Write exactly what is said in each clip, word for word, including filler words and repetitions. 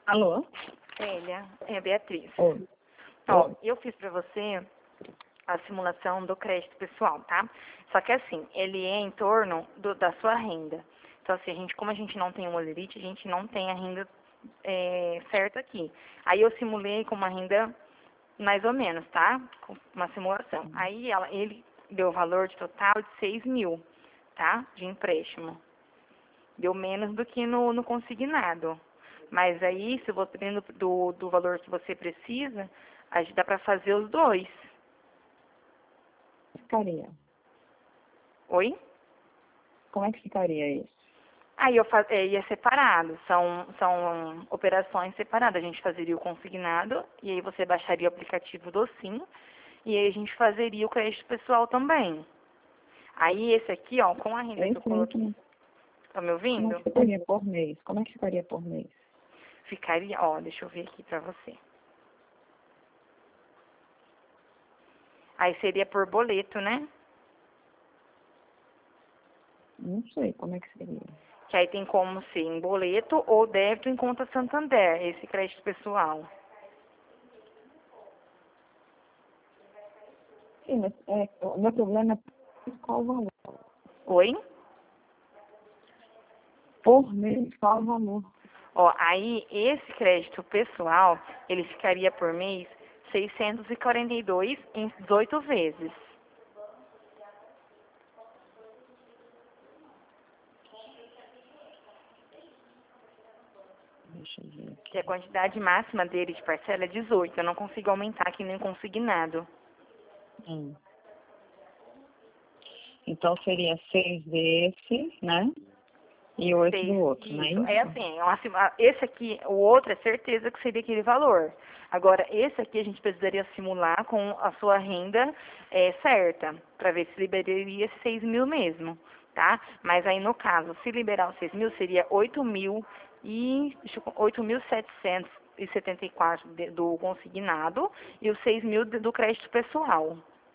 Alô? Célia, é a Beatriz. Oi. Ó, Oi. eu fiz pra você a simulação do crédito pessoal, tá? Só que assim, ele é em torno do- da sua renda. Então assim, a gente, como a gente não tem um olerite, a gente não tem a renda é, certa aqui. Aí eu simulei com uma renda mais ou menos, tá? Com uma simulação. Aí ela, ele deu o valor de total de seis mil, tá? De empréstimo. Deu menos do que no, no consignado. Mas aí, se você, dependendo do, do valor que você precisa, a gente dá para fazer os dois. Ficaria. Oi? Como é que ficaria isso? Aí eu fa é, ia separado, são, são operações separadas. A gente fazeria o consignado, e aí você baixaria o aplicativo do Sim, e aí a gente fazeria o crédito pessoal também. Aí esse aqui, ó, com a renda que eu Esse aí, coloquei, como, tá me como é ouvindo? que ficaria por mês? Como é que ficaria por mês? Ficaria, ó, deixa eu ver aqui pra você. Aí seria por boleto, né? Não sei como é que seria. Que aí tem como ser em boleto ou débito em conta Santander, esse crédito pessoal. Sim, mas é, o meu problema é qual o valor. Oi? Por mês, qual o valor? Ó, aí esse crédito pessoal, ele ficaria por mês seiscentos e quarenta e dois em dezoito vezes. Deixa eu ver Que a aqui. quantidade máxima dele de parcela é dezoito. Eu não consigo aumentar aqui nem consignado. Hum. Então seria seis desse, né? E oito do Seis, outro, não é isso. É isso? assim, é uma sim- esse aqui, o outro é certeza que seria aquele valor. Agora, esse aqui a gente precisaria simular com a sua renda é, certa, para ver se liberaria esses seis mil mesmo, tá? Mas aí, no caso, se liberar os seis mil, seria oito mil e deixa eu- oito mil setecentos e setenta e quatro de- do consignado e os seis mil de- do crédito pessoal.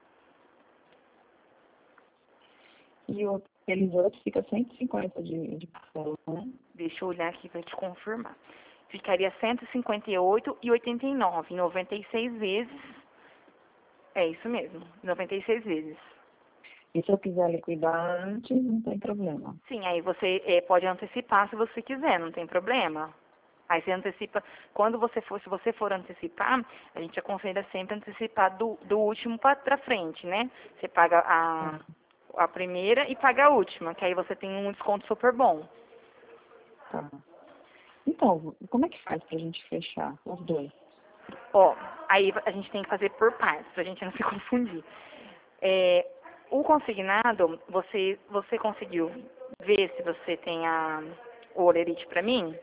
E o, aqueles outros fica cento e cinquenta de, de parcela, né? Deixa eu olhar aqui para te confirmar. Ficaria cento e cinquenta e oito e oitenta e nove, noventa e seis vezes. É isso mesmo, noventa e seis vezes. E se eu quiser liquidar antes, não tem problema. Sim, aí você eh, pode antecipar se você quiser, não tem problema. Aí você antecipa, quando você for, se você for antecipar, a gente aconselha sempre antecipar do, do último para frente, né? Você paga a, Tá, a primeira e paga a última, que aí você tem um desconto super bom. tá. Então, como é que faz pra gente fechar os dois? Ó, aí a gente tem que fazer por partes, pra gente não se confundir. É, o consignado, você, você conseguiu ver se você tem a, o olerite para mim?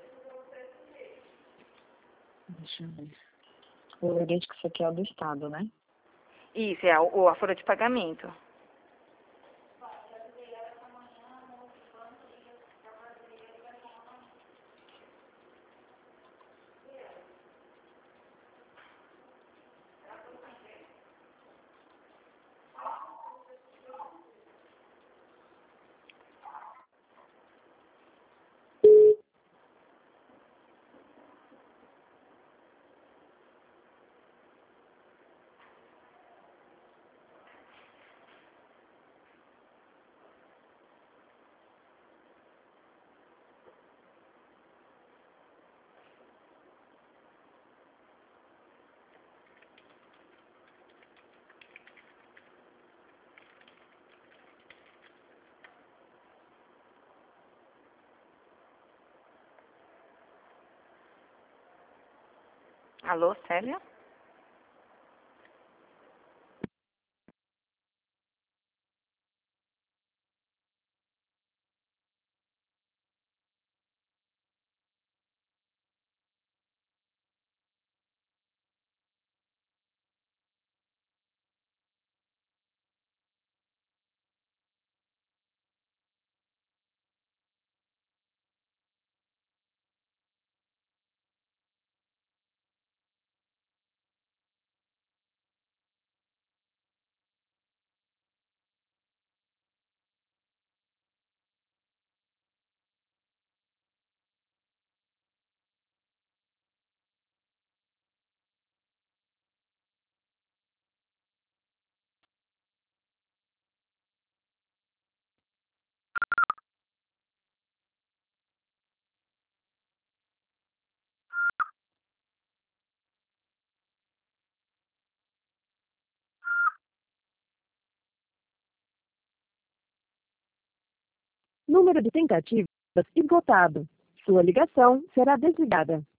Deixa eu ver. O lembrete que isso aqui é o do Estado, né? Isso, é a, o- a folha de pagamento. Alô, Célia? Número de tentativas esgotado. Sua ligação será desligada.